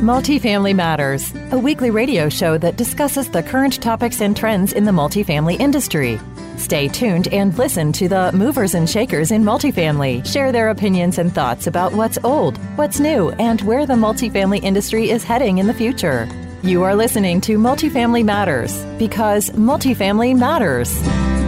Multifamily Matters, a weekly radio show that discusses the current topics and trends in the multifamily industry. Stay tuned and listen to the movers and shakers in multifamily share their opinions and thoughts about what's old, what's new, and where the multifamily industry is heading in the future. You are listening to Multifamily Matters because multifamily matters.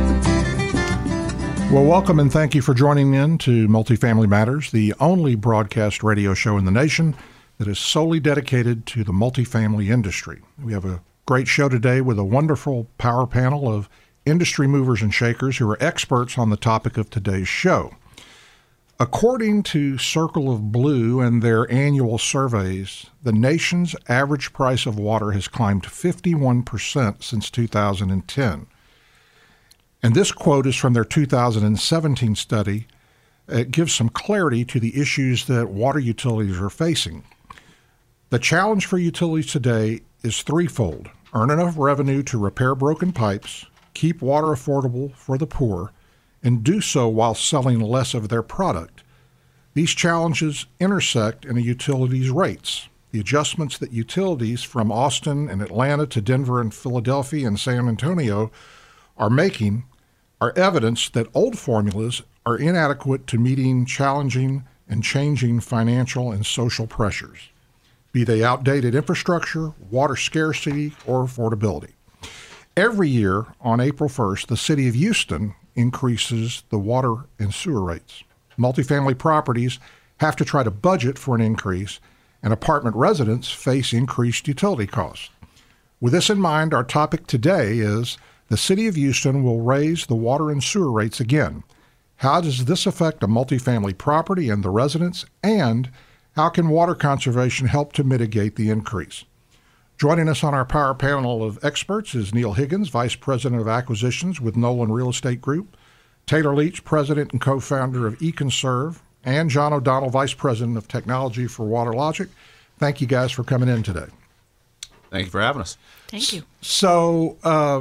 Well, welcome and thank you for joining in to Multifamily Matters, the only broadcast radio show in the nation that is solely dedicated to the multifamily industry. We have a great show today with a wonderful power panel of industry movers and shakers who are experts on the topic of today's show. According to Circle of Blue and their annual surveys, the nation's average price of water has climbed 51% since 2010. And this quote is from their 2017 study. It gives some clarity to the issues that water utilities are facing. The challenge for utilities today is threefold: earn enough revenue to repair broken pipes, keep water affordable for the poor, and do so while selling less of their product. These challenges intersect in a utility's rates. The adjustments that utilities from Austin and Atlanta to Denver and Philadelphia and San Antonio are making are evidence that old formulas are inadequate to meeting challenging and changing financial and social pressures, be they outdated infrastructure, water scarcity, or affordability. Every year on April 1st, the city of Houston increases the water and sewer rates. Multifamily properties have to try to budget for an increase, and apartment residents face increased utility costs. With this in mind, our topic today is the city of Houston will raise the water and sewer rates again. How does this affect a multifamily property and the residents, and how can water conservation help to mitigate the increase? Joining us on our power panel of experts is Neil Higgins, Vice President of Acquisitions with Nolan Real Estate Group, Taylor Leach, President and co-founder of eConserve, and John O'Donnell, Vice President of Technology for WaterLogic. Thank you guys for coming in today. Thank you for having us. Thank you. So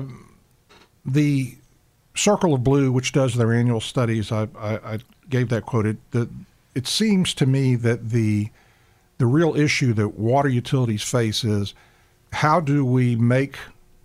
the Circle of Blue, which does their annual studies, I gave that quote. It seems to me that the real issue that water utilities face is how do we make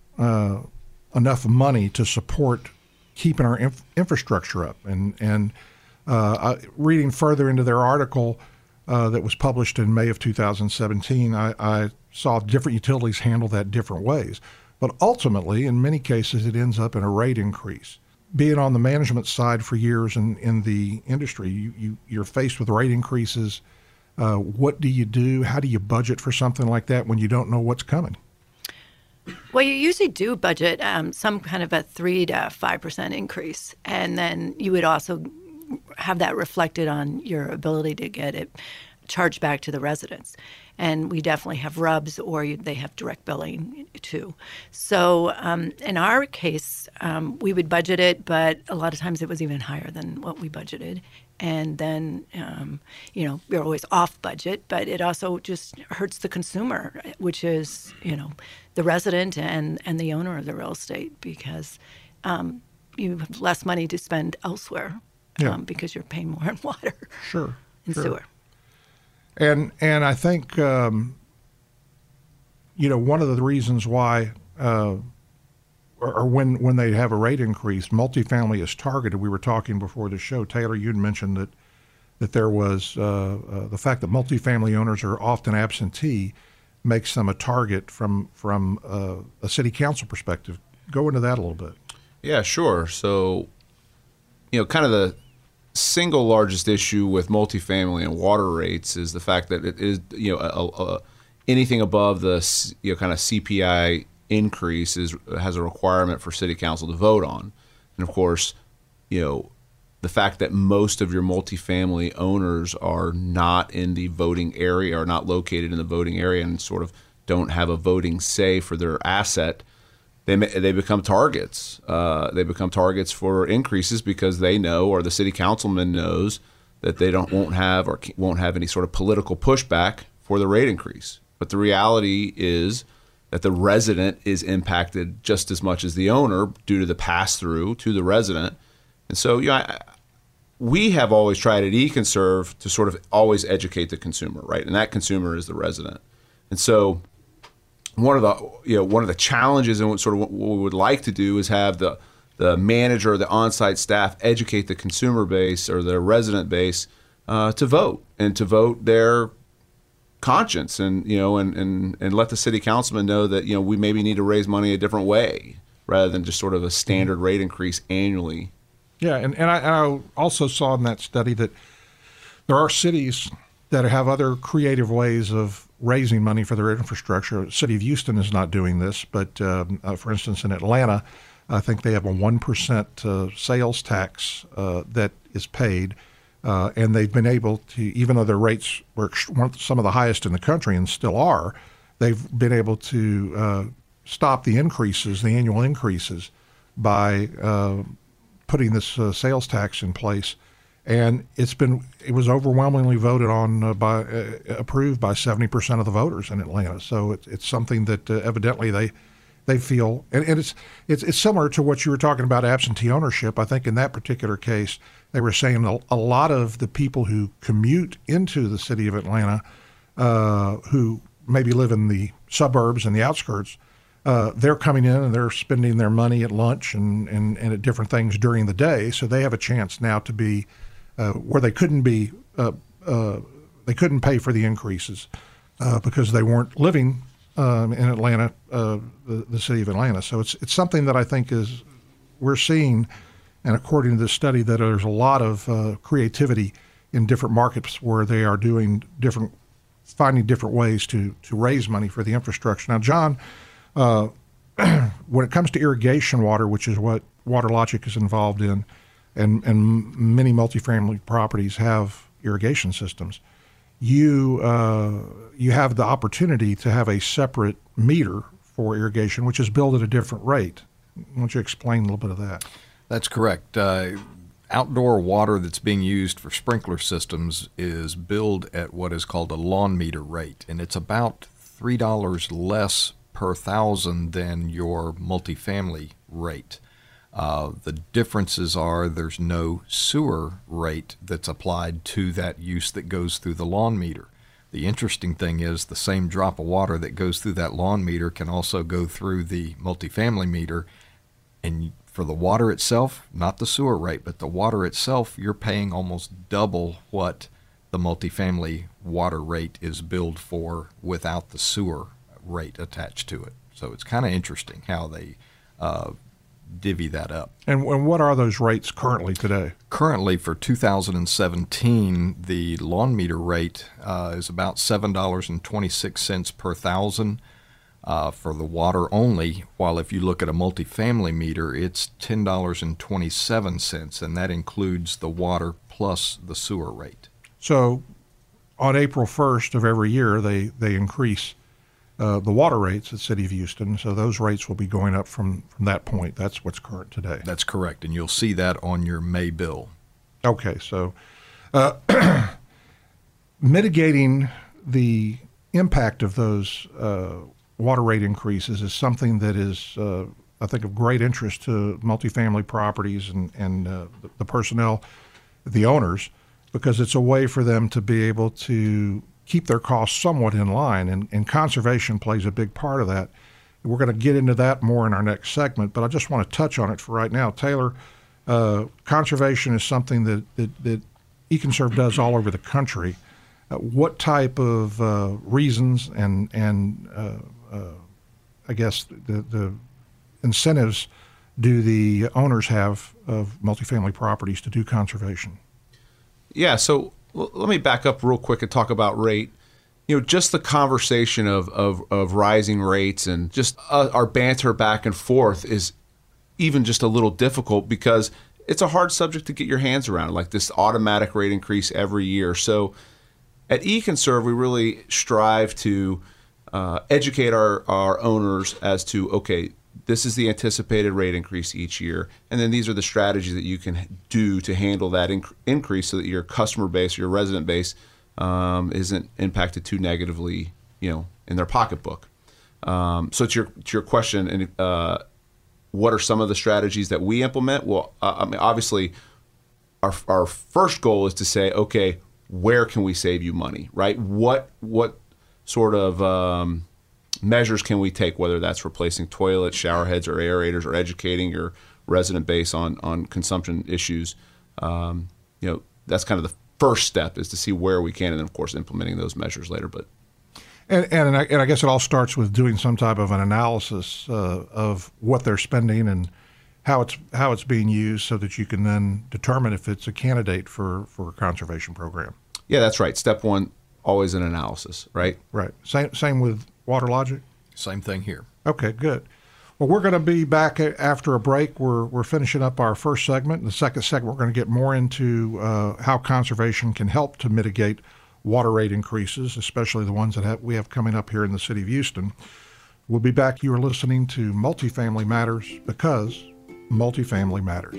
enough money to support keeping our infrastructure up? And reading further into their article that was published in May of 2017, I saw different utilities handle that different ways. But ultimately, in many cases, it ends up in a rate increase. Being on the management side for years in the industry, you're faced with rate increases. What do you do? How do you budget for something like that when you don't know what's coming? Well, you usually do budget some kind of a 3 to 5% increase, and then you would also have that reflected on your ability to get it charged back to the residents. And we definitely have RUBS, or they have direct billing too. So in our case, we would budget it, but a lot of times it was even higher than what we budgeted. And then, we're always off budget, but it also just hurts the consumer, which is, the resident and the owner of the real estate, because you have less money to spend elsewhere because you're paying more in water and sewer. And I think, one of the reasons why, or when they have a rate increase, multifamily is targeted. We were talking before the show, Taylor, you'd mentioned that there was the fact that multifamily owners are often absentee makes them a target from a city council perspective. Go into that a little bit. Yeah, sure. So, kind of the single largest issue with multifamily and water rates is the fact that it is, anything above the, kind of CPI increase has a requirement for city council to vote on. And of course, the fact that most of your multifamily owners are not in the voting area, or not located in the voting area, and sort of don't have a voting say for their asset, they become targets. They become targets for increases because they know, or the city councilman knows, that they won't have any sort of political pushback for the rate increase. But the reality is that the resident is impacted just as much as the owner due to the pass-through to the resident. And so, we have always tried at eConserve to sort of always educate the consumer, right? And that consumer is the resident. And so one of the challenges and sort of what we would like to do is have the manager or the on-site staff educate the consumer base or the resident base to vote their conscience, and let the city councilman know that we maybe need to raise money a different way rather than just sort of a standard rate increase annually. Yeah, and I also saw in that study that there are cities that have other creative ways of raising money for their infrastructure. The city of Houston is not doing this, but for instance, in Atlanta, I think they have a 1% sales tax that is paid. And they've been able to, even though their rates were some of the highest in the country and still are, they've been able to stop the increases, the annual increases, by putting this sales tax in place. And it was overwhelmingly voted on approved by 70% of the voters in Atlanta. So it's something that evidently they feel, and it's similar to what you were talking about, absentee ownership. I think in that particular case, they were saying a lot of the people who commute into the city of Atlanta, who maybe live in the suburbs and the outskirts, they're coming in and they're spending their money at lunch and at different things during the day. So they have a chance now to be where they couldn't be, they couldn't pay for the increases because they weren't living in Atlanta, the city of Atlanta. So it's something that I think we're seeing. And according to this study, that there's a lot of creativity in different markets where they are finding different ways to raise money for the infrastructure. Now, John, when it comes to irrigation water, which is what WaterLogic is involved in, and many multifamily properties have irrigation systems, you have the opportunity to have a separate meter for irrigation, which is billed at a different rate. Why don't you explain a little bit of that? That's correct. Outdoor water that's being used for sprinkler systems is billed at what is called a lawn meter rate, and it's about $3 less per thousand than your multifamily rate. The differences are there's no sewer rate that's applied to that use that goes through the lawn meter. The interesting thing is the same drop of water that goes through that lawn meter can also go through the multifamily meter, and for the water itself, not the sewer rate, but the water itself, you're paying almost double what the multifamily water rate is billed for without the sewer rate attached to it. So it's kind of interesting how they divvy that up. And what are those rates currently today? Currently for 2017, the lawn meter rate is about $7.26 per thousand. For the water only, while if you look at a multifamily meter, it's $10.27, and that includes the water plus the sewer rate. So on April 1st of every year, they increase the water rates at City of Houston, so those rates will be going up from that point. That's what's current today. That's correct, and you'll see that on your May bill. Okay, so mitigating the impact of those water rate increases is something that is, I think, of great interest to multifamily properties and the personnel, the owners, because it's a way for them to be able to keep their costs somewhat in line, and conservation plays a big part of that. We're going to get into that more in our next segment, but I just want to touch on it for right now. Taylor, conservation is something that EconServe does all over the country. What type of reasons and I guess the incentives do the owners have of multifamily properties to do conservation? Yeah, so let me back up real quick and talk about rate. Just the conversation of rising rates and just our banter back and forth is even just a little difficult because it's a hard subject to get your hands around, like this automatic rate increase every year. So at EconServe, we really strive to educate our owners as to, okay, this is the anticipated rate increase each year, and then these are the strategies that you can do to handle that increase so that your customer base, your resident base, isn't impacted too negatively, in their pocketbook. So to your question, and what are some of the strategies that we implement? Well, obviously, our first goal is to say, okay, where can we save you money, right? What sort of measures can we take, whether that's replacing toilets, shower heads, or aerators, or educating your resident base on consumption issues. That's kind of the first step, is to see where we can, and then of course implementing those measures later. But and I guess it all starts with doing some type of an analysis of what they're spending and how it's being used, so that you can then determine if it's a candidate for a conservation program. Yeah, that's right. Step one, always an analysis, right? Right. Same with WaterLogic? Same thing here. Okay, good. Well, we're going to be back after a break. We're finishing up our first segment. In the second segment, we're going to get more into how conservation can help to mitigate water rate increases, especially the ones that we have coming up here in the city of Houston. We'll be back. You are listening to Multifamily Matters, because multifamily matters.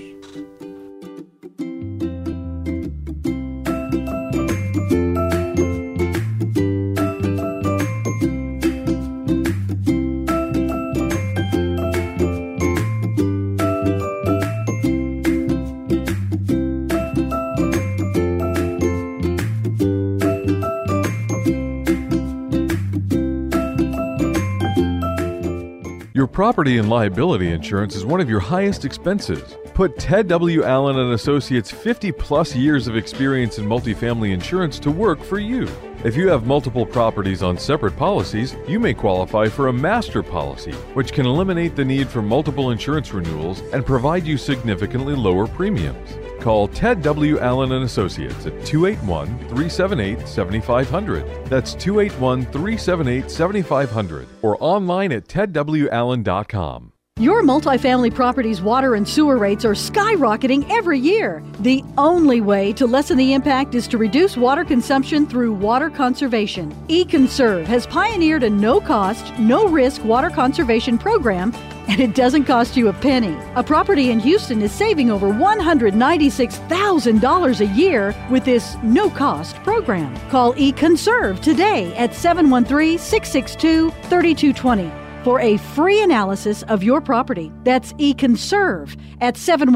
Your property and liability insurance is one of your highest expenses. Put Ted W. Allen & Associates' 50-plus years of experience in multifamily insurance to work for you. If you have multiple properties on separate policies, you may qualify for a master policy, which can eliminate the need for multiple insurance renewals and provide you significantly lower premiums. Call Ted W. Allen & Associates at 281-378-7500. That's 281-378-7500, or online at tedwallen.com. Your multifamily property's water and sewer rates are skyrocketing every year. The only way to lessen the impact is to reduce water consumption through water conservation. eConserve has pioneered a no-cost, no-risk water conservation program, and it doesn't cost you a penny. A property in Houston is saving over $196,000 a year with this no-cost program. Call eConserve today at 713-662-3220. for a free analysis of your property. That's eConserve at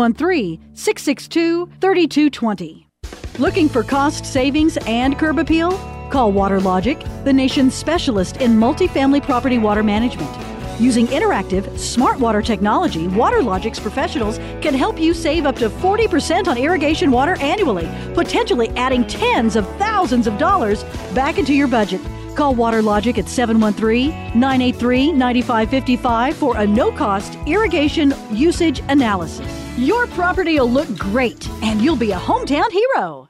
713-662-3220. Looking for cost savings and curb appeal? Call WaterLogic, the nation's specialist in multifamily property water management. Using interactive, smart water technology, WaterLogic's professionals can help you save up to 40% on irrigation water annually, potentially adding tens of thousands of dollars back into your budget. Call WaterLogic at 713-983-9555 for a no-cost irrigation usage analysis. Your property will look great, and you'll be a hometown hero.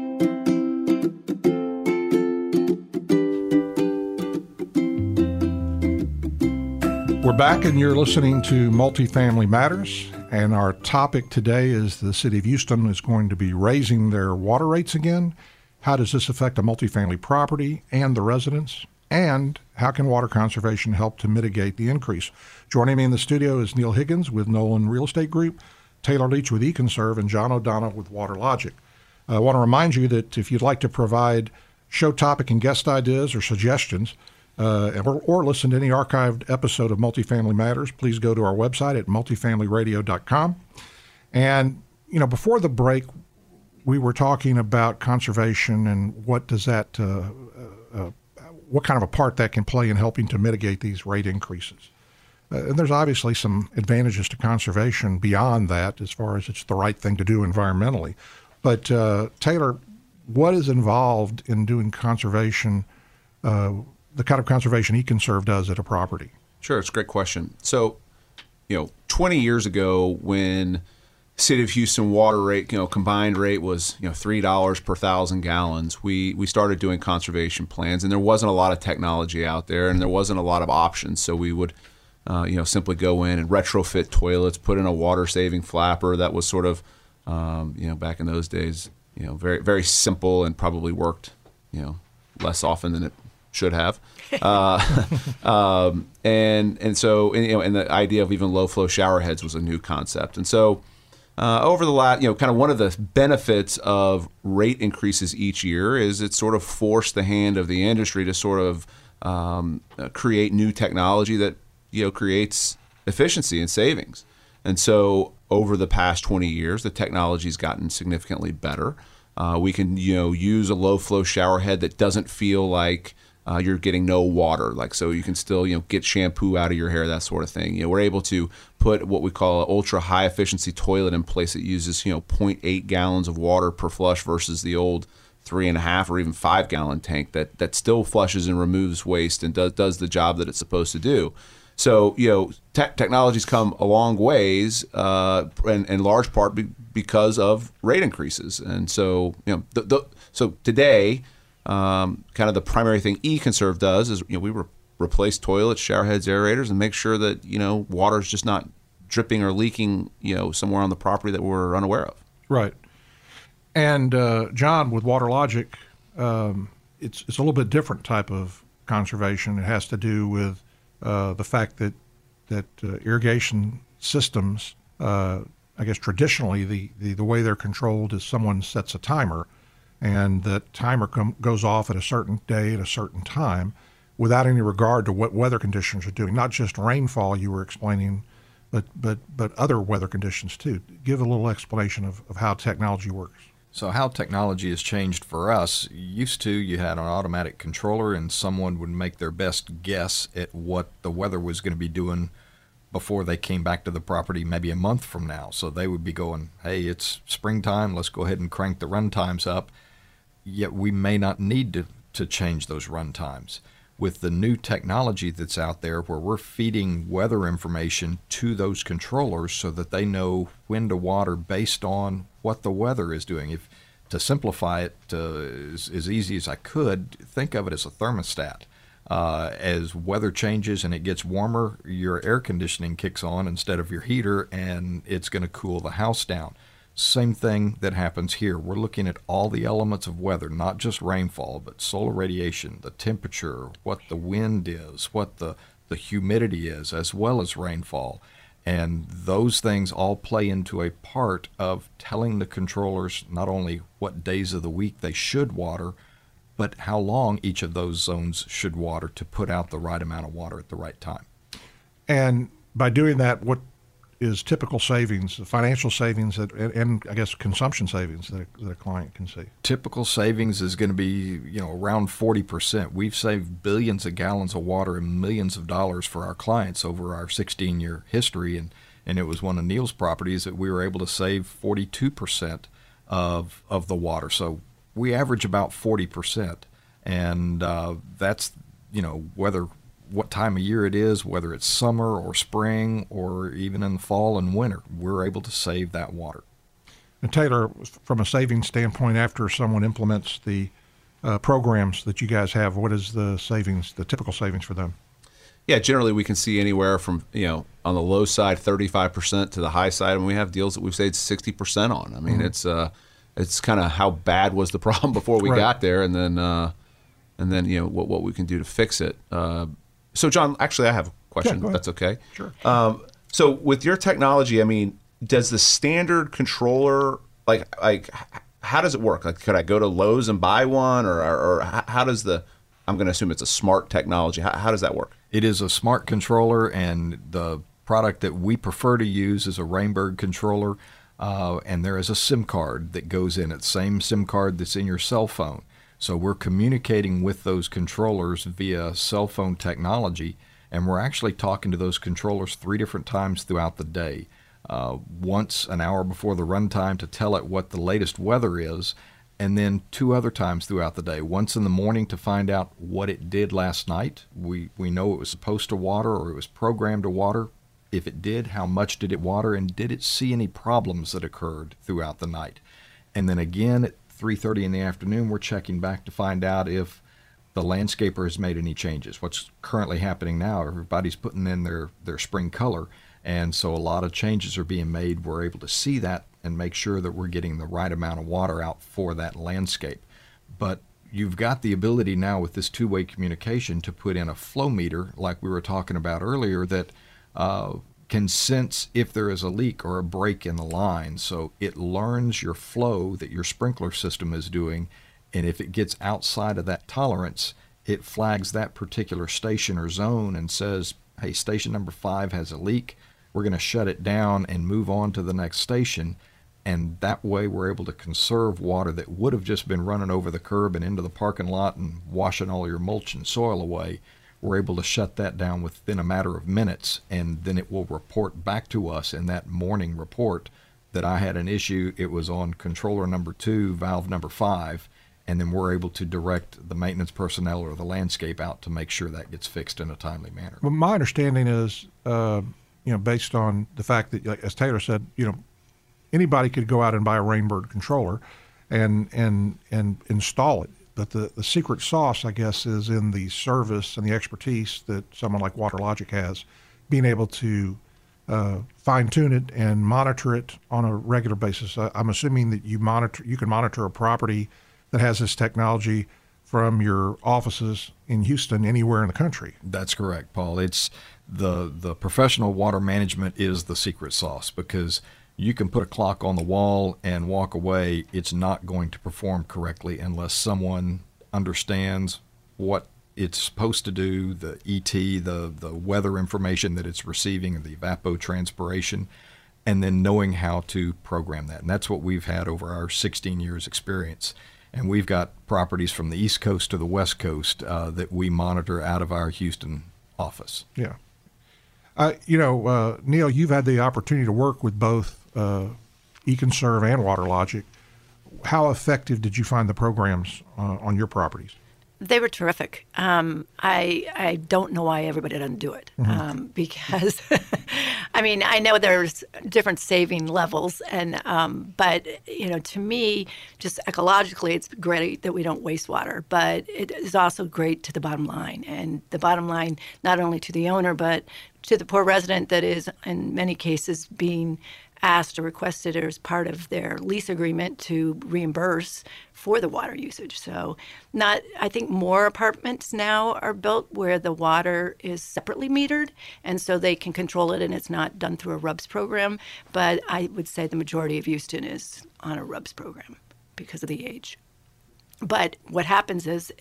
We're back, and you're listening to Multifamily Matters, and our topic today is the City of Houston is going to be raising their water rates again. How does this affect a multifamily property and the residents? And how can water conservation help to mitigate the increase? Joining me in the studio is Neil Higgins with Nolan Real Estate Group, Taylor Leach with eConserve, and John O'Donnell with WaterLogic. I want to remind you that if you'd like to provide show topic and guest ideas or suggestions, or listen to any archived episode of Multifamily Matters, please go to our website at multifamilyradio.com. And, before the break, we were talking about conservation and what does that, what kind of a part that can play in helping to mitigate these rate increases. And there's obviously some advantages to conservation beyond that, as far as it's the right thing to do environmentally. But Taylor, what is involved in doing conservation, the kind of conservation eConserve does at a property? Sure, it's a great question. So, 20 years ago, when City of Houston water rate, combined rate was, $3 per 1,000 gallons. We started doing conservation plans, and there wasn't a lot of technology out there, and there wasn't a lot of options. So we would, simply go in and retrofit toilets, put in a water-saving flapper that was sort of, back in those days, very, very simple and probably worked, less often than it should have. And the idea of even low-flow shower heads was a new concept. And so over the last, kind of one of the benefits of rate increases each year is it sort of forced the hand of the industry to sort of create new technology that, creates efficiency and savings. And so over the past 20 years, the technology's gotten significantly better. We can, use a low-flow shower head that doesn't feel like you're getting no water. Like, so you can still, get shampoo out of your hair, that sort of thing. We're able to put what we call an ultra high efficiency toilet in place that uses, 0.8 gallons of water per flush versus the old 3.5 or even 5 gallon tank that still flushes and removes waste and does the job that it's supposed to do. So, technology's come a long ways, and in large part because of rate increases. And so, so today, kind of the primary thing eConserve does is, we replace toilets, shower heads, aerators, and make sure that, water's just not dripping or leaking, somewhere on the property that we're unaware of. Right. And John, with WaterLogic, it's a little bit different type of conservation. It has to do with the fact that irrigation systems, I guess traditionally the way they're controlled is someone sets a timer, and that timer goes off at a certain day at a certain time, without any regard to what weather conditions are doing. Not just rainfall, you were explaining, but other weather conditions too. Give a little explanation of how technology works. So how technology has changed for us, used to you had an automatic controller and someone would make their best guess at what the weather was going to be doing before they came back to the property maybe a month from now. So they would be going, hey, it's springtime, let's go ahead and crank the run times up. Yet we may not need to change those run times. With the new technology that's out there where we're feeding weather information to those controllers so that they know when to water based on what the weather is doing. If to simplify it as easy as I could, think of it as a thermostat. As weather changes and it gets warmer, your air conditioning kicks on instead of your heater, and it's going to cool the house down. Same thing that happens here. We're looking at all the elements of weather, not just rainfall, but solar radiation, the temperature, what the wind is, what the humidity is, as well as rainfall. And those things all play into a part of telling the controllers not only what days of the week they should water, but how long each of those zones should water to put out the right amount of water at the right time. And by doing that, what is typical savings, financial savings, and I guess consumption savings that a client can see? Typical savings is going to be, around 40%. We've saved billions of gallons of water and millions of dollars for our clients over our 16-year history, and it was one of Neil's properties that we were able to save 42% of the water. So we average about 40%, and that's, whether what time of year it is, whether it's summer or spring or even in the fall and winter, we're able to save that water. And Taylor, from a savings standpoint, after someone implements the programs that you guys have, what is the savings, the typical savings for them? Yeah, generally we can see anywhere from, on the low side, 35% to the high side, and we have deals that we've saved 60% on. I mean, it's kind of how bad was the problem before we got there, and then what we can do to fix it. So, John, actually, I have a question. If that's okay. Sure. So, with your technology, I mean, does the standard controller like how does it work? Like, could I go to Lowe's and buy one, or how does I'm going to assume it's a smart technology. How does that work? It is a smart controller, and the product that we prefer to use is a Rainbird controller, and there is a SIM card that goes in it, same SIM card that's in your cell phone. So we're communicating with those controllers via cell phone technology, and we're actually talking to those controllers 3 different times throughout the day. Once an hour before the runtime to tell it what the latest weather is, and then 2 other times throughout the day. Once in the morning to find out what it did last night. We know it was supposed to water or it was programmed to water. If it did, how much did it water, and did it see any problems that occurred throughout the night? And then again at 3:30 in the afternoon, we're checking back to find out if the landscaper has made any changes. What's currently happening now, everybody's putting in their spring color, and so a lot of changes are being made. We're able to see that and make sure that we're getting the right amount of water out for that landscape. But you've got the ability now with this two-way communication to put in a flow meter, like we were talking about earlier, that can sense if there is a leak or a break in the line. So it learns your flow that your sprinkler system is doing, and if it gets outside of that tolerance, it flags that particular station or zone and says, hey, station number 5 has a leak. We're going to shut it down and move on to the next station. And that way we're able to conserve water that would have just been running over the curb and into the parking lot and washing all your mulch and soil away. We're able to shut that down within a matter of minutes, and then it will report back to us in that morning report that I had an issue. It was on controller number 2, valve number 5, and then we're able to direct the maintenance personnel or the landscape out to make sure that gets fixed in a timely manner. Well, my understanding is, based on the fact that, like, as Taylor said, anybody could go out and buy a Rainbird controller and install it. But the secret sauce, I guess, is in the service and the expertise that someone like WaterLogic has, being able to fine-tune it and monitor it on a regular basis. I'm assuming that you can monitor a property that has this technology from your offices in Houston anywhere in the country. That's correct, Paul. It's the professional water management is the secret sauce, because you can put a clock on the wall and walk away. It's not going to perform correctly unless someone understands what it's supposed to do, the ET, the weather information that it's receiving, and the evapotranspiration, and then knowing how to program that. And that's what we've had over our 16 years experience. And we've got properties from the East Coast to the West Coast that we monitor out of our Houston office. Yeah. Neil, you've had the opportunity to work with both eConserve and WaterLogic. How effective did you find the programs on your properties? They were terrific. I don't know why everybody doesn't do it, because, I know there's different saving levels, but to me, just ecologically, it's great that we don't waste water, but it is also great to the bottom line, and the bottom line not only to the owner, but to the poor resident that is, in many cases, being asked or requested as part of their lease agreement to reimburse for the water usage. So I think more apartments now are built where the water is separately metered, and so they can control it and it's not done through a RUBS program. But I would say the majority of Houston is on a RUBS program because of the age. But what happens is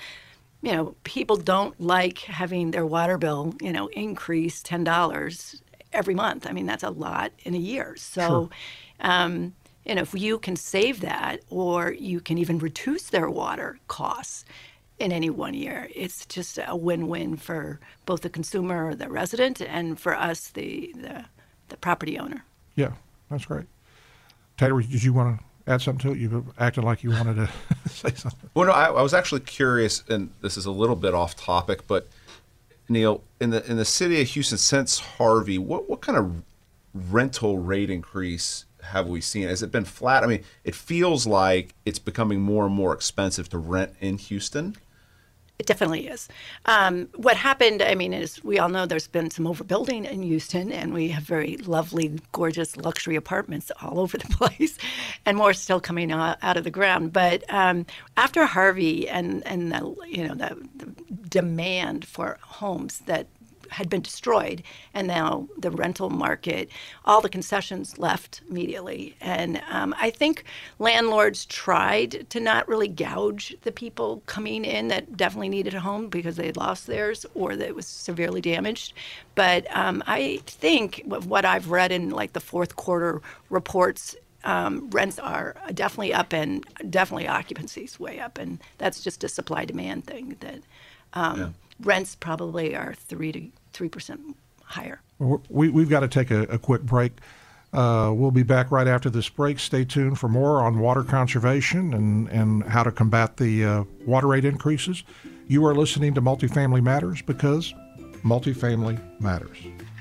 people don't like having their water bill, increase $10 every month. That's a lot in a year. So, sure. If you can save that, or you can even reduce their water costs in any 1 year, it's just a win-win for both the consumer or the resident, and for us, the property owner. Yeah, that's great. Taylor, did you want to add something to it? You acted like you wanted to say something. Well, no, I was actually curious, and this is a little bit off topic, but Neil, in the city of Houston since Harvey, what kind of rental rate increase have we seen? Has it been flat? It feels like it's becoming more and more expensive to rent in Houston. It definitely is. What happened, is we all know there's been some overbuilding in Houston, and we have very lovely, gorgeous luxury apartments all over the place, and more still coming out of the ground. But after Harvey and the demand for homes that had been destroyed, and now the rental market, all the concessions left immediately. And I think landlords tried to not really gouge the people coming in that definitely needed a home because they had lost theirs or that it was severely damaged. But I think what I've read in the fourth quarter reports, rents are definitely up, and definitely occupancy's way up, and that's just a supply-demand thing. That rents probably are 3% higher. We've got to take a quick break. We'll be back right after this break. Stay tuned for more on water conservation and how to combat the water rate increases. You are listening to Multifamily Matters, because multifamily matters.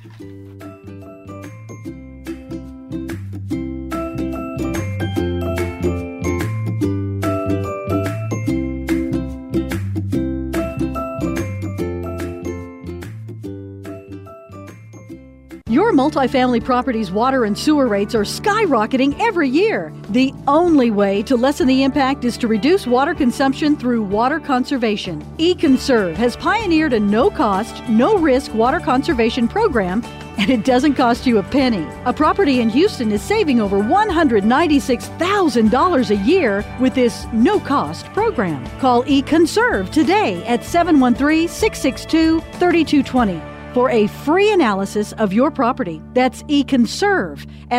Your multifamily property's water and sewer rates are skyrocketing every year. The only way to lessen the impact is to reduce water consumption through water conservation. eConserve has pioneered a no-cost, no-risk water conservation program, and it doesn't cost you a penny. A property in Houston is saving over $196,000 a year with this no-cost program. Call eConserve today at 713-662-3220. for a free analysis of your property. That's eConserve at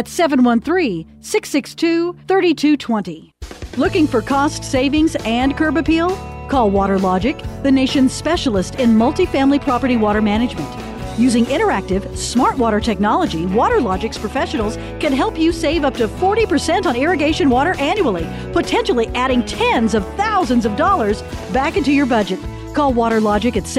713-662-3220. Looking for cost savings and curb appeal? Call WaterLogic, the nation's specialist in multifamily property water management. Using interactive, smart water technology, WaterLogic's professionals can help you save up to 40% on irrigation water annually, potentially adding tens of thousands of dollars back into your budget. Call WaterLogic at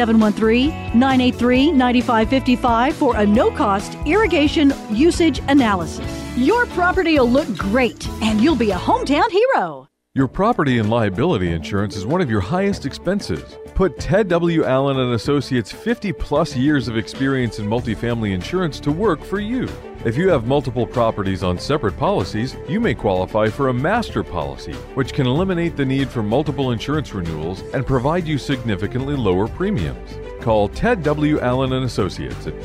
713-983-9555 for a no-cost irrigation usage analysis. Your property will look great, and you'll be a hometown hero. Your property and liability insurance is one of your highest expenses. Put Ted W. Allen and Associates' 50-plus years of experience in multifamily insurance to work for you. If you have multiple properties on separate policies, you may qualify for a master policy, which can eliminate the need for multiple insurance renewals and provide you significantly lower premiums. Call Ted W. Allen and Associates at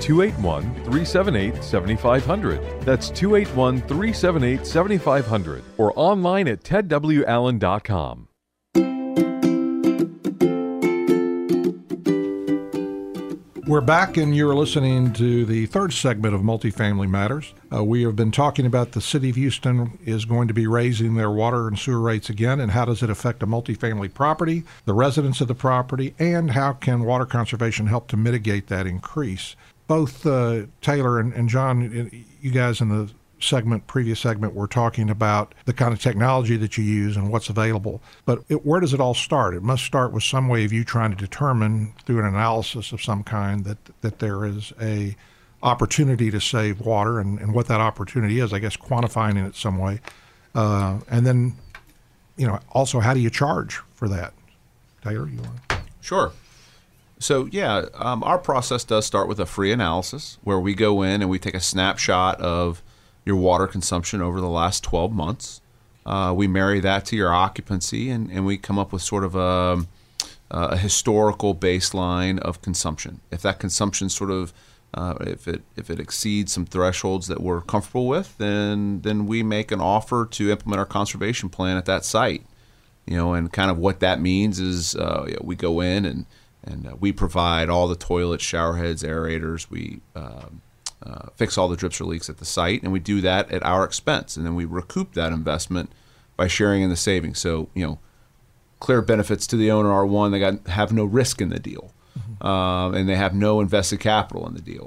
281-378-7500. That's 281-378-7500 or online at tedwallen.com. We're back, and you're listening to the third segment of Multifamily Matters. We have been talking about the City of Houston is going to be raising their water and sewer rates again, and how does it affect a multifamily property, the residents of the property, and how can water conservation help to mitigate that increase. Both Taylor and John, you guys in the previous segment, were talking about the kind of technology that you use and what's available. But where does it all start? It must start with some way of you trying to determine through an analysis of some kind that there is a opportunity to save water, and what that opportunity is, I guess, quantifying it some way. And then, also, how do you charge for that? Taylor, you want to? Sure. So, our process does start with a free analysis where we go in and we take a snapshot of your water consumption over the last 12 months. We marry that to your occupancy, and we come up with sort of a historical baseline of consumption. If that consumption sort of, if it exceeds some thresholds that we're comfortable with, then we make an offer to implement our conservation plan at that site. And kind of what that means is we go in and we provide all the toilets, shower heads, aerators. We fix all the drips or leaks at the site, and we do that at our expense, and then we recoup that investment by sharing in the savings. So, clear benefits to the owner are, one, they have no risk in the deal, and they have no invested capital in the deal.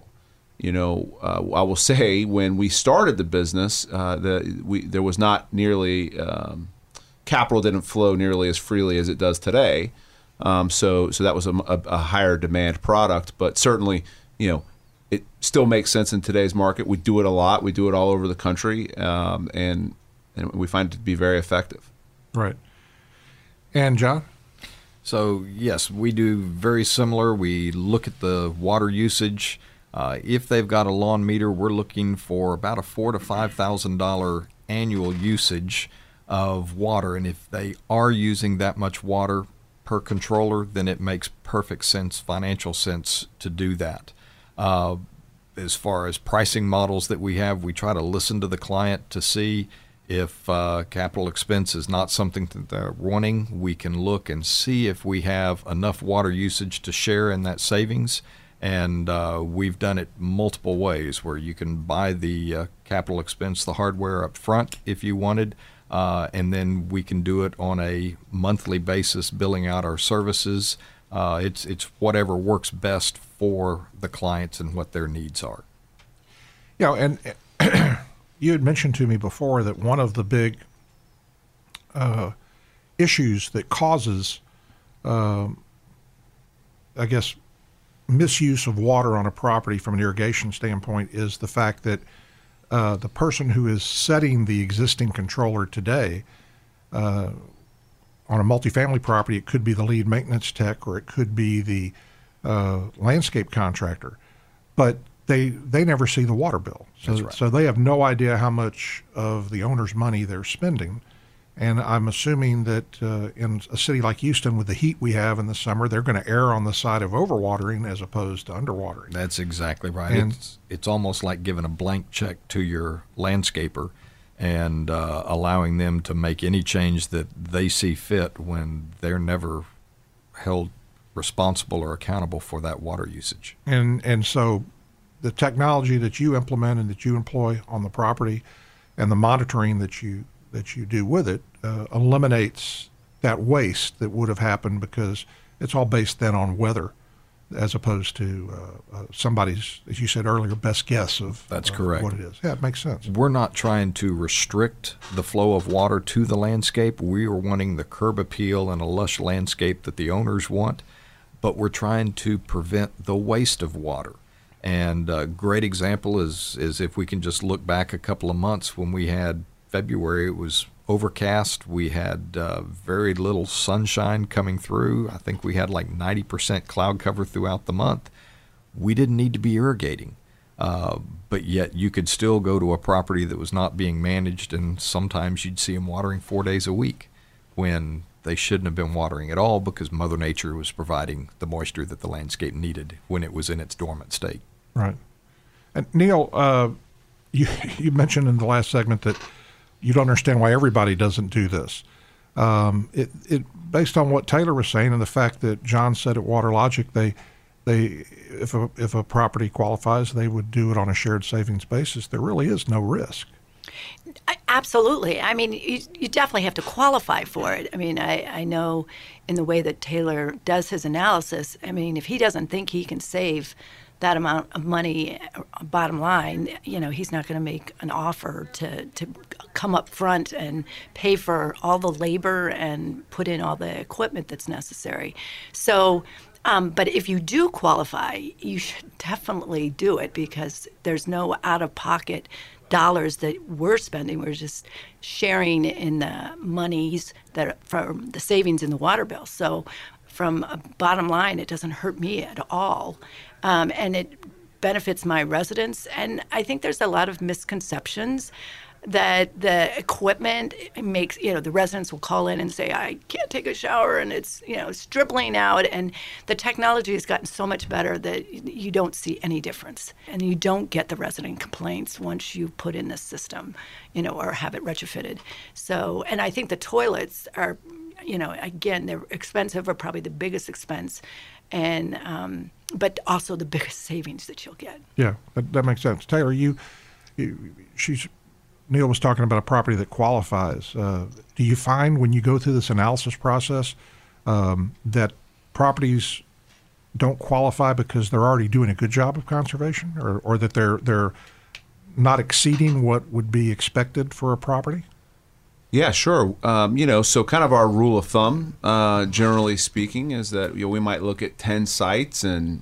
I will say, when we started the business, there was not nearly capital didn't flow nearly as freely as it does today. So that was a higher demand product, but certainly, it still makes sense in today's market. We do it a lot. We do it all over the country, and we find it to be very effective. Right. And John? So, yes, we do very similar. We look at the water usage. If they've got a lawn meter, we're looking for about a $4,000 to $5,000 annual usage of water. And if they are using that much water per controller, then it makes perfect sense, financial sense, to do that. As far as pricing models that we have, we try to listen to the client to see if capital expense is not something that they're wanting. We can look and see if we have enough water usage to share in that savings. And we've done it multiple ways, where you can buy the capital expense, the hardware up front if you wanted, and then we can do it on a monthly basis, billing out our services. It's whatever works best for the clients and what their needs are. And you had mentioned to me before that one of the big issues that causes, misuse of water on a property from an irrigation standpoint is the fact that the person who is setting the existing controller today on a multifamily property, it could be the lead maintenance tech or it could be the landscape contractor, but they never see the water bill. So, That's right. So they have no idea how much of the owner's money they're spending. And I'm assuming that in a city like Houston, with the heat we have in the summer, they're going to err on the side of overwatering as opposed to underwatering. That's exactly right. And It's almost like giving a blank check to your landscaper and allowing them to make any change that they see fit when they're never held responsible or accountable for that water usage. And so the technology that you implement and that you employ on the property and the monitoring that you do with it eliminates that waste that would have happened, because it's all based then on weather as opposed to somebody's, as you said earlier, best guess of That's correct. What it is. Yeah, it makes sense. We're not trying to restrict the flow of water to the landscape. We are wanting the curb appeal and a lush landscape that the owners want, but we're trying to prevent the waste of water. And a great example is if we can just look back a couple of months when we had February, it was overcast. We had very little sunshine coming through. I think we had like 90% cloud cover throughout the month. We didn't need to be irrigating, but yet you could still go to a property that was not being managed, and sometimes you'd see them watering 4 days a week when they shouldn't have been watering at all, because Mother Nature was providing the moisture that the landscape needed when it was in its dormant state. Right. And Neil, you mentioned in the last segment that you don't understand why everybody doesn't do this. Based on what Taylor was saying and the fact that John said at WaterLogic, they if a property qualifies, they would do it on a shared savings basis. There really is no risk. Absolutely. I mean, you definitely have to qualify for it. I mean, I know in the way that Taylor does his analysis, I mean, if he doesn't think he can save that amount of money, bottom line, he's not going to make an offer to come up front and pay for all the labor and put in all the equipment that's necessary. So, but if you do qualify, you should definitely do it, because there's no out-of-pocket dollars that we're spending. We're just sharing in the monies that from the savings in the water bill. So from a bottom line, it doesn't hurt me at all. And it benefits my residents. And I think there's a lot of misconceptions that the equipment makes, the residents will call in and say, I can't take a shower, and it's, it's dribbling out. And the technology has gotten so much better that you don't see any difference. And you don't get the resident complaints once you put in this system, or have it retrofitted. So, and I think the toilets are, again, they're expensive, or probably the biggest expense, and but also the biggest savings that you'll get. Yeah, that makes sense. Taylor, Neil was talking about a property that qualifies. Do you find when you go through this analysis process that properties don't qualify because they're already doing a good job of conservation, or that they're not exceeding what would be expected for a property? Yeah, sure. So kind of our rule of thumb, generally speaking, is that we might look at 10 sites, and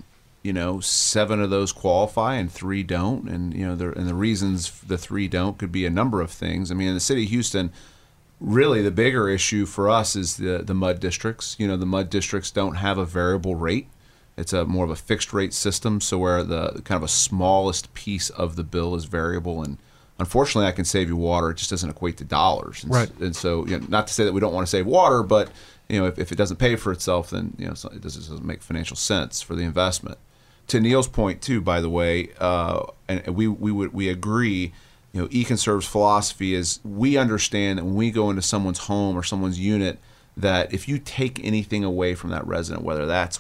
7 of those qualify and 3 don't, and the reasons the 3 don't could be a number of things. I mean, in the city of Houston, really the bigger issue for us is the mud districts. The mud districts don't have a variable rate. It's more of a fixed rate system, so where the kind of a smallest piece of the bill is variable, and unfortunately, I can save you water. It just doesn't equate to dollars. Right. And so, not to say that we don't want to save water, but if it doesn't pay for itself, then it doesn't make financial sense for the investment. To Neil's point too, by the way, and we agree. eConserve's philosophy is we understand that when we go into someone's home or someone's unit, that if you take anything away from that resident, whether that's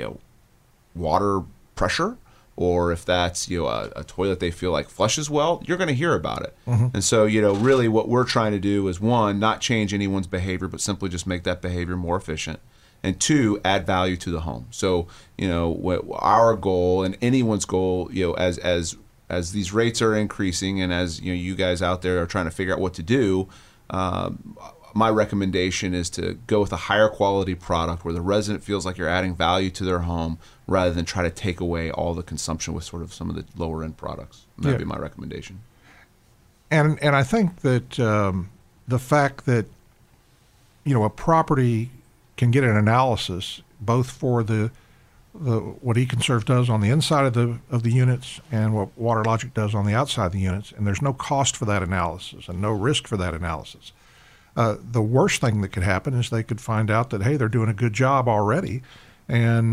water pressure, or if that's a toilet they feel like flushes well, you're going to hear about it. Mm-hmm. And so really what we're trying to do is, 1, not change anyone's behavior, but simply just make that behavior more efficient, and 2, add value to the home. So our goal and anyone's goal, as these rates are increasing, and as you guys out there are trying to figure out what to do, my recommendation is to go with a higher quality product where the resident feels like you're adding value to their home, rather than try to take away all the consumption with sort of some of the lower end products. That'd be my recommendation. And I think that the fact that a property can get an analysis both for the what eConserve does on the inside of the units and what WaterLogic does on the outside of the units, and there's no cost for that analysis and no risk for that analysis. The worst thing that could happen is they could find out that, hey, they're doing a good job already, and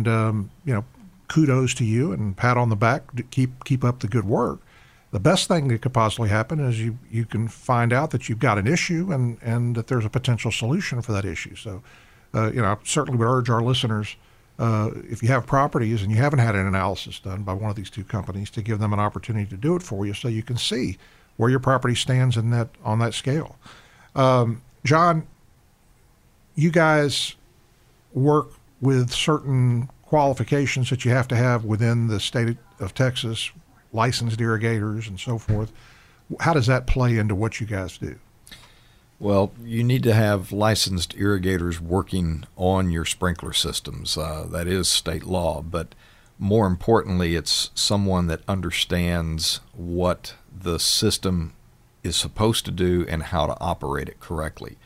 kudos to you and pat on the back to keep up the good work. The best thing that could possibly happen is you can find out that you've got an issue and that there's a potential solution for that issue. So I certainly would urge our listeners if you have properties and you haven't had an analysis done by one of these two companies, to give them an opportunity to do it for you so you can see where your property stands on that scale. John, you guys work with certain qualifications that you have to have within the state of Texas, licensed irrigators and so forth. How does that play into what you guys do? Well, you need to have licensed irrigators working on your sprinkler systems. That is state law, but more importantly, it's someone that understands what the system is supposed to do and how to operate it correctly.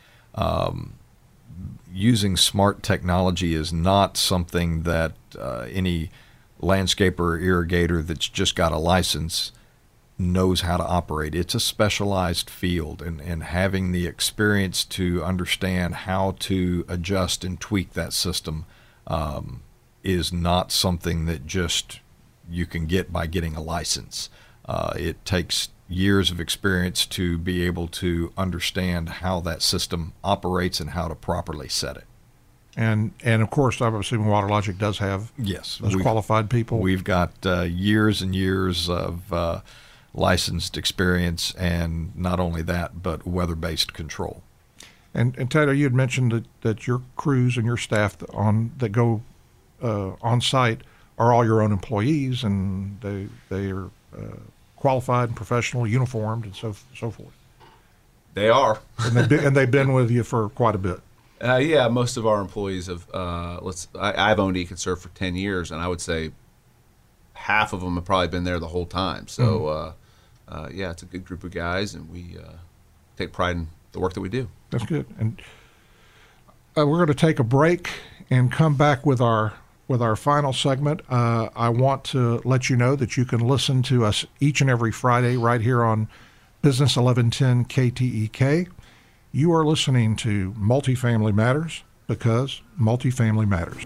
Using smart technology is not something that any landscaper or irrigator that's just got a license knows how to operate. It's a specialized field, and having the experience to understand how to adjust and tweak that system is not something that just you can get by getting a license. It takes years of experience to be able to understand how that system operates and how to properly set it. And of course, obviously, WaterLogic does have those qualified people. We've got years and years of licensed experience, and not only that, but weather-based control. And Taylor, you had mentioned that your crews and your staff that go on site are all your own employees, and they are qualified and professional, uniformed, and so forth. They are. and they've been with you for quite a bit. Yeah, most of our employees have. I've owned EconServe for 10 years, and I would say half of them have probably been there the whole time. So, yeah, it's a good group of guys, and we take pride in the work that we do. That's good. And we're going to take a break and come back with our final segment. I want to let you know that you can listen to us each and every Friday right here on Business 1110 KTEK. You are listening to Multifamily Matters, because multifamily matters.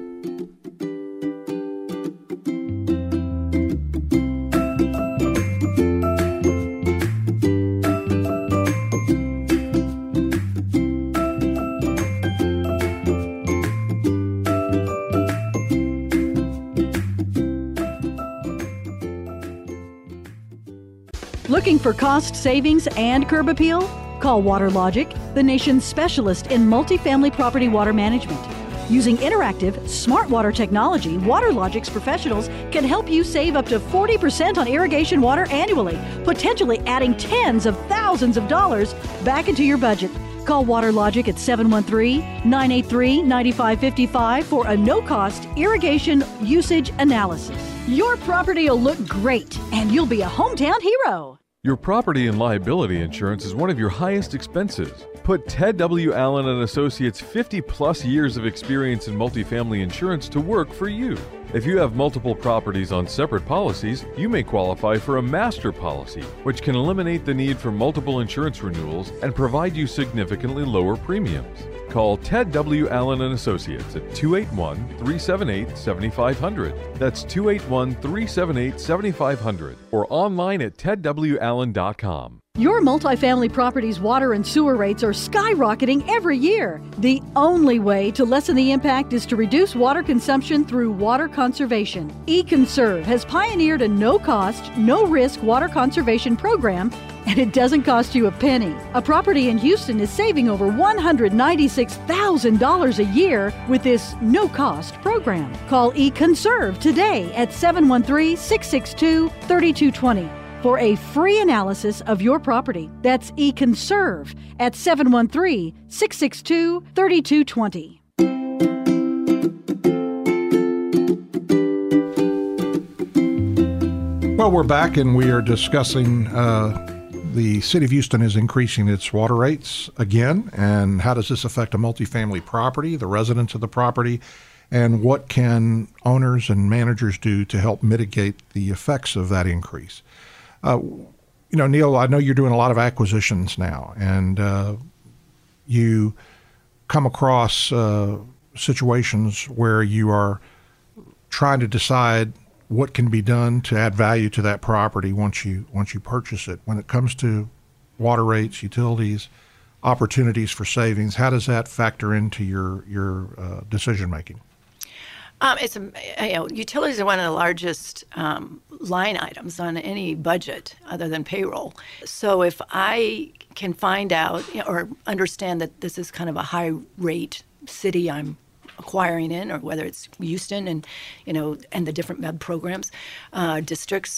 Looking for cost savings and curb appeal? Call WaterLogic, the nation's specialist in multifamily property water management. Using interactive, smart water technology, WaterLogic's professionals can help you save up to 40% on irrigation water annually, potentially adding tens of thousands of dollars back into your budget. Call WaterLogic at 713-983-9555 for a no-cost irrigation usage analysis. Your property will look great, and you'll be a hometown hero. Your property and liability insurance is one of your highest expenses. Put Ted W. Allen and Associates' 50-plus years of experience in multifamily insurance to work for you. If you have multiple properties on separate policies, you may qualify for a master policy, which can eliminate the need for multiple insurance renewals and provide you significantly lower premiums. Call Ted W. Allen and Associates at 281-378-7500. That's 281-378-7500, or online at tedwallen.com. Your multifamily property's water and sewer rates are skyrocketing every year. The only way to lessen the impact is to reduce water consumption through water conservation. EconServe has pioneered a no-cost, no-risk water conservation program, and it doesn't cost you a penny. A property in Houston is saving over $196,000 a year with this no-cost program. Call EconServe today at 713-662-3220. for a free analysis of your property. That's EconServe at 713-662-3220. Well, we're back, and we are discussing the City of Houston is increasing its water rates again, and how does this affect a multifamily property, the residents of the property, and what can owners and managers do to help mitigate the effects of that increase? Neil, I know you're doing a lot of acquisitions now, and you come across situations where you are trying to decide what can be done to add value to that property once you purchase it. When it comes to water rates, utilities, opportunities for savings, how does that factor into your decision making? Utilities are one of the largest line items on any budget other than payroll. So if I can find out or understand that this is kind of a high rate city I'm acquiring in, or whether it's Houston and the different MEB programs, districts,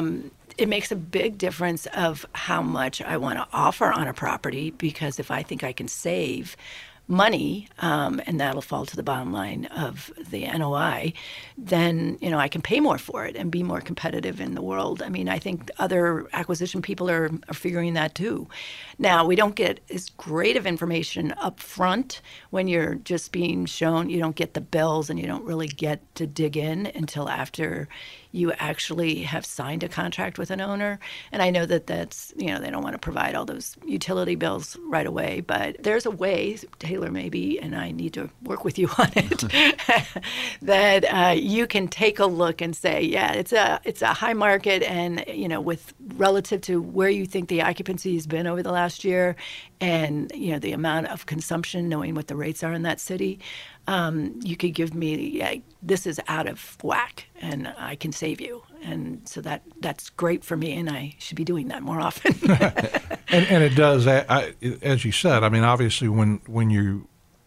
it makes a big difference of how much I want to offer on a property, because if I think I can save money, and that'll fall to the bottom line of the NOI, then I can pay more for it and be more competitive in the world. I mean, I think other acquisition people are figuring that too. Now, we don't get as great of information up front when you're just being shown. You don't get the bills, and you don't really get to dig in until after you actually have signed a contract with an owner. And I know that's, they don't want to provide all those utility bills right away, but there's a way, Taylor, maybe, and I need to work with you on it, that you can take a look and say, yeah, it's a high market, and, with relative to where you think the occupancy has been over the last year, and, the amount of consumption, knowing what the rates are in that city, you could give me, this is out of whack, and I can save you. And so that's great for me, and I should be doing that more often. and it does, as you said, I mean, obviously when you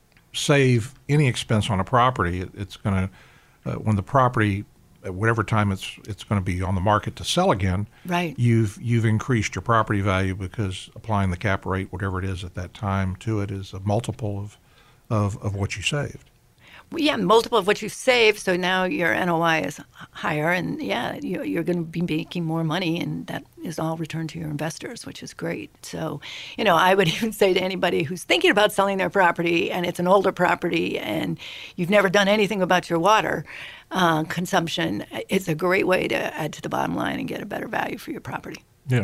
save any expense on a property, it's going to, when the property, at whatever time it's going to be on the market to sell again, right, you've increased your property value, because applying the cap rate, whatever it is at that time, to it is a multiple of what you saved. Well, yeah, multiple of what you've saved, so now your NOI is higher, and you're going to be making more money, and that is all returned to your investors, which is great. So, I would even say to anybody who's thinking about selling their property, and it's an older property, and you've never done anything about your water consumption, it's a great way to add to the bottom line and get a better value for your property. Yeah.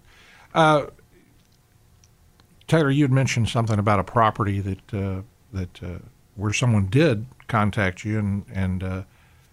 Taylor, you had mentioned something about a property that where someone did contact you, and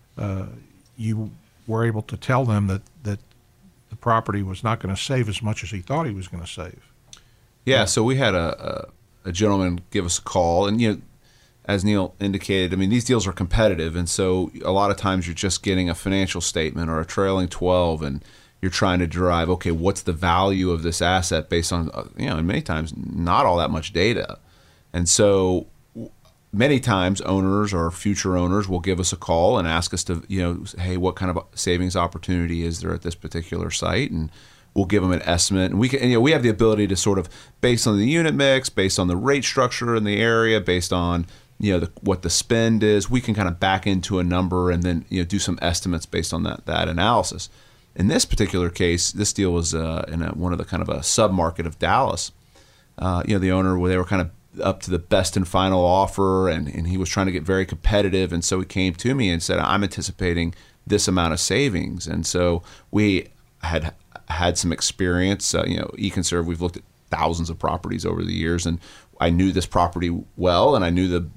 you were able to tell them that the property was not going to save as much as he thought he was going to save. Yeah, so we had a gentleman give us a call, and as Neil indicated, I mean, these deals are competitive, and so a lot of times you're just getting a financial statement or a trailing 12, and you're trying to derive, okay, what's the value of this asset based on, and many times not all that much data. And so many times owners or future owners will give us a call and ask us to, hey, what kind of savings opportunity is there at this particular site? And we'll give them an estimate. And we can, we have the ability to sort of, based on the unit mix, based on the rate structure in the area, based on what the spend is, we can kind of back into a number and then do some estimates based on that analysis. In this particular case, this deal was in one of the kind of a sub-market of Dallas. The owner, they were kind of up to the best and final offer, and he was trying to get very competitive, and so he came to me and said, I'm anticipating this amount of savings. And so we had some experience. eConserve, we've looked at thousands of properties over the years, and I knew this property well, and I knew the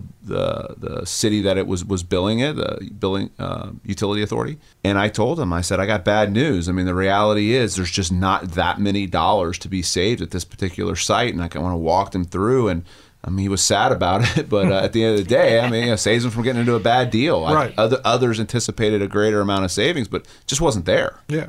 city that it was billing it, the billing utility authority. And I told him, I said, I got bad news. I mean, the reality is there's just not that many dollars to be saved at this particular site. And I kind of walked him through, and he was sad about it, but at the end of the day, it saves him from getting into a bad deal. Right. Others anticipated a greater amount of savings, but just wasn't there. Yeah.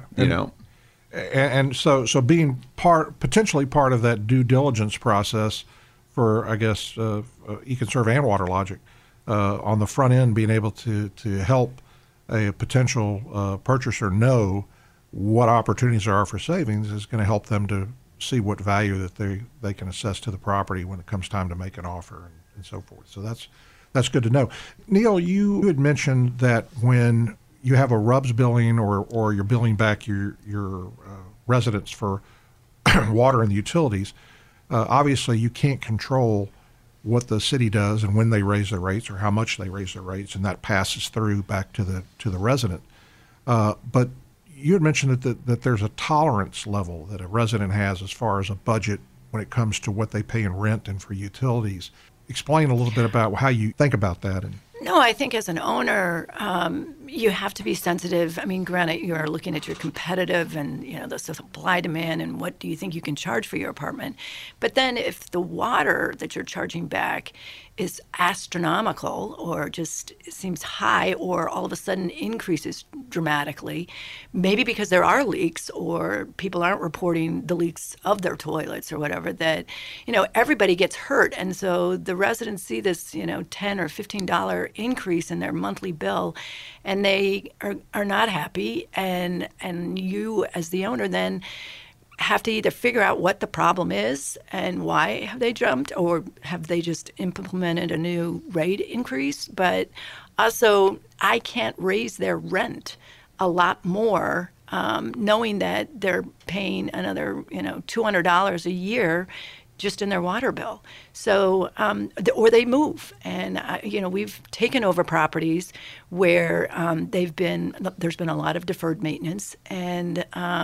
And so being potentially part of that due diligence process for, I guess, eConserve and WaterLogic, on the front end, being able to help a potential purchaser know what opportunities there are for savings is going to help them to see what value that they can assess to the property when it comes time to make an offer and so forth. So that's good to know. Neil, you had mentioned that when you have a RUBS billing or you're billing back your residents for water and the utilities, obviously you can't control what the city does and when they raise their rates or how much they raise their rates, and that passes through back to the resident. But you had mentioned that there's a tolerance level that a resident has as far as a budget when it comes to what they pay in rent and for utilities. Explain a little bit about how you think about that. No, I think as an owner, you have to be sensitive. I mean, granted, you're looking at your competitive and, the supply demand and what do you think you can charge for your apartment. But then if the water that you're charging back is astronomical or just seems high or all of a sudden increases dramatically, maybe because there are leaks or people aren't reporting the leaks of their toilets or whatever, that, everybody gets hurt. And so the residents see this, $10 or $15 increase in their monthly bill, and they are not happy. And you as the owner then have to either figure out what the problem is and why have they jumped, or have they just implemented a new rate increase. But also, I can't raise their rent a lot more, knowing that they're paying another, $200 a year just in their water bill. So, or they move. And, we've taken over properties where there's been a lot of deferred maintenance. And,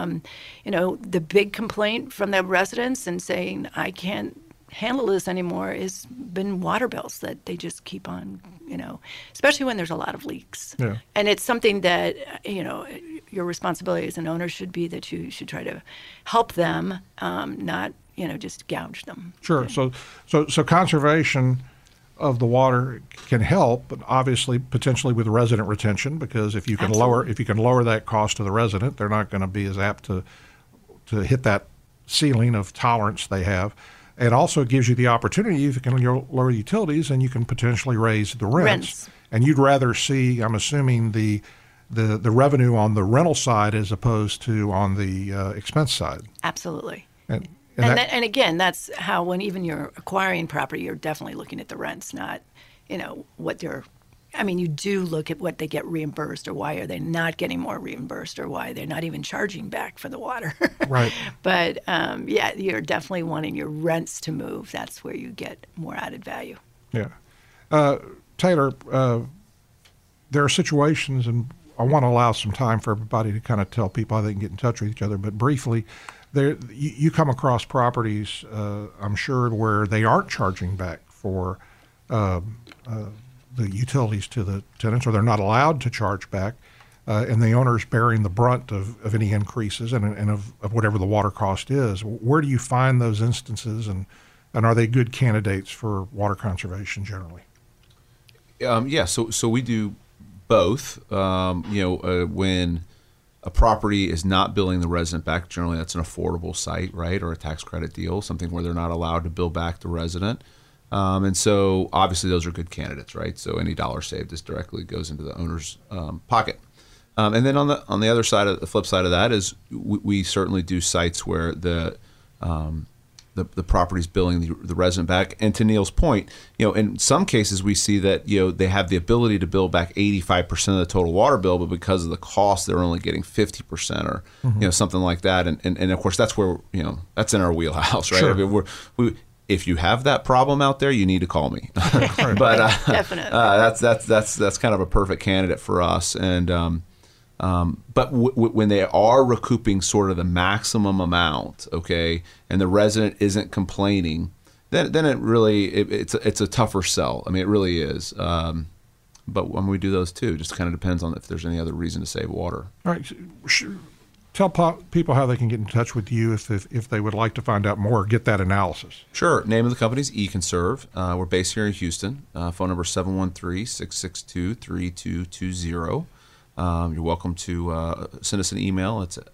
the big complaint from the residents and saying, I can't handle this anymore, has been water bills that they just keep on, especially when there's a lot of leaks. Yeah. And it's something that, your responsibility as an owner should be that you should try to help them, not just gouge them. Sure. So conservation of the water can help, but obviously potentially with resident retention, because if you can lower that cost to the resident, they're not going to be as apt to hit that ceiling of tolerance they have. It also gives you the opportunity, if you can lower utilities, and you can potentially raise the rents. And you'd rather see, I'm assuming, the revenue on the rental side as opposed to on the expense side. Absolutely. And again, that's how, when even you're acquiring property, you're definitely looking at the rents, not, what they're. I mean, you do look at what they get reimbursed, or why are they not getting more reimbursed, or why they're not even charging back for the water. Right. But you're definitely wanting your rents to move. That's where you get more added value. Yeah. Taylor, there are situations, and I want to allow some time for everybody to kind of tell people how they can get in touch with each other, but briefly, you come across properties, I'm sure, where they aren't charging back for the utilities to the tenants, or they're not allowed to charge back, and the owner's bearing the brunt of any increases and of whatever the water cost is. Where do you find those instances, and are they good candidates for water conservation generally? So we do both. When a property is not billing the resident back, generally that's an affordable site, right, or a tax credit deal, something where they're not allowed to bill back the resident. And so obviously those are good candidates, right? So any dollar saved just directly goes into the owner's pocket. And then on the other side, the flip side of that is we certainly do sites where the property's billing the resident back. And to Neil's point, in some cases we see that they have the ability to bill back 85% of the total water bill, but because of the cost, they're only getting 50% or something like that. And of course that's where that's in our wheelhouse, right? Sure. I mean, if you have that problem out there, you need to call me. But definitely, that's kind of a perfect candidate for us. And but when they are recouping sort of the maximum amount, okay, and the resident isn't complaining, then it really it's a tougher sell. I mean, it really is. But when we do those too, just kind of depends on if there's any other reason to save water. All right. Tell people how they can get in touch with you if they would like to find out more or get that analysis. Sure. Name of the company is eConserve. We're based here in Houston. Phone number 713-662-3220. You're welcome to send us an email. It's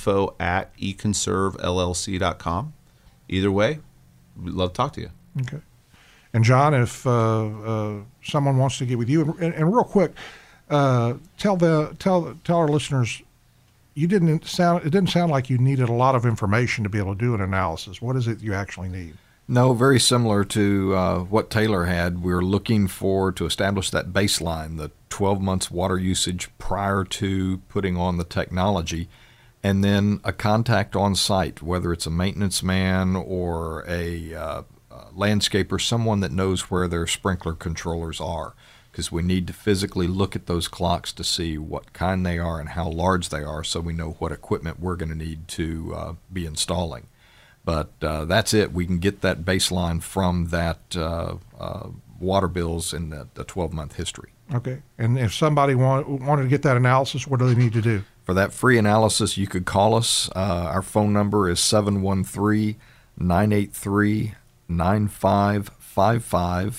info@econservellc.com. Either way, we'd love to talk to you. Okay. And John, if someone wants to get with you, and real quick, tell our listeners, it didn't sound like you needed a lot of information to be able to do an analysis. What is it you actually need? No, very similar to what Taylor had. We're looking to establish that baseline, the 12 months water usage prior to putting on the technology, and then a contact on site, whether it's a maintenance man or a landscaper, someone that knows where their sprinkler controllers are, because we need to physically look at those clocks to see what kind they are and how large they are, so we know what equipment we're going to need to be installing. But that's it. We can get that baseline from that water bills in the 12-month history. Okay. And if somebody wanted to get that analysis, what do they need to do? For that free analysis, you could call us. Our phone number is 713-983-9555,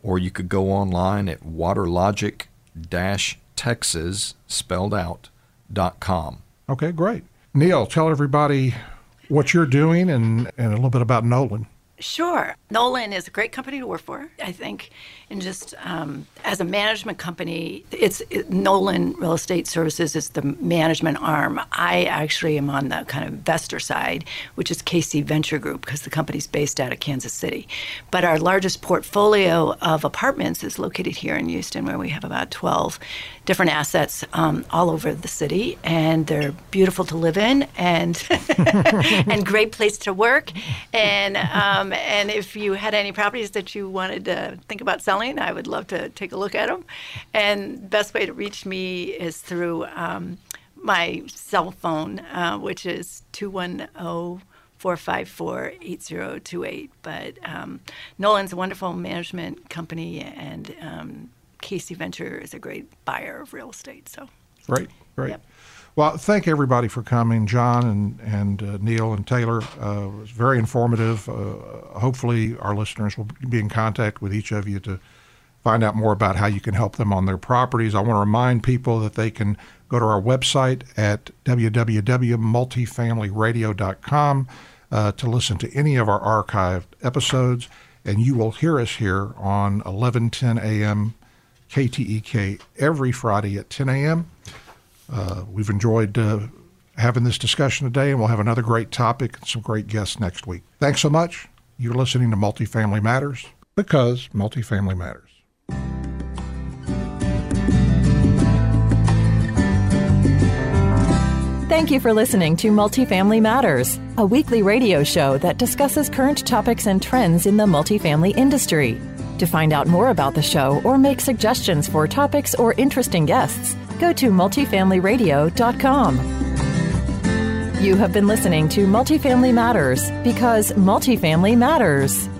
or you could go online at waterlogic-texas, spelled out, .com. Okay, great. Neil, tell everybody what you're doing and a little bit about Nolan. Sure. Nolan is a great company to work for, I think. And just as a management company, Nolan Real Estate Services is the management arm. I actually am on the kind of investor side, which is KC Venture Group, because the company's based out of Kansas City. But our largest portfolio of apartments is located here in Houston, where we have about 12 different assets all over the city. And they're beautiful to live in and and great place to work. And if you had any properties that you wanted to think about selling, I would love to take a look at them. And the best way to reach me is through my cell phone, which is 210-454-8028. But Nolan's a wonderful management company, and KC Venture is a great buyer of real estate. So Great. Yep. Well, thank everybody for coming, John and Neil and Taylor. It was very informative. Hopefully our listeners will be in contact with each of you to find out more about how you can help them on their properties. I want to remind people that they can go to our website at www.multifamilyradio.com to listen to any of our archived episodes, and you will hear us here on 1110 a.m. KTEK every Friday at 10 a.m. We've enjoyed having this discussion today, and we'll have another great topic and some great guests next week. Thanks so much. You're listening to Multifamily Matters, because multifamily matters. Thank you for listening to Multifamily Matters, a weekly radio show that discusses current topics and trends in the multifamily industry. To find out more about the show or make suggestions for topics or interesting guests, go to multifamilyradio.com. You have been listening to Multifamily Matters, because multifamily matters.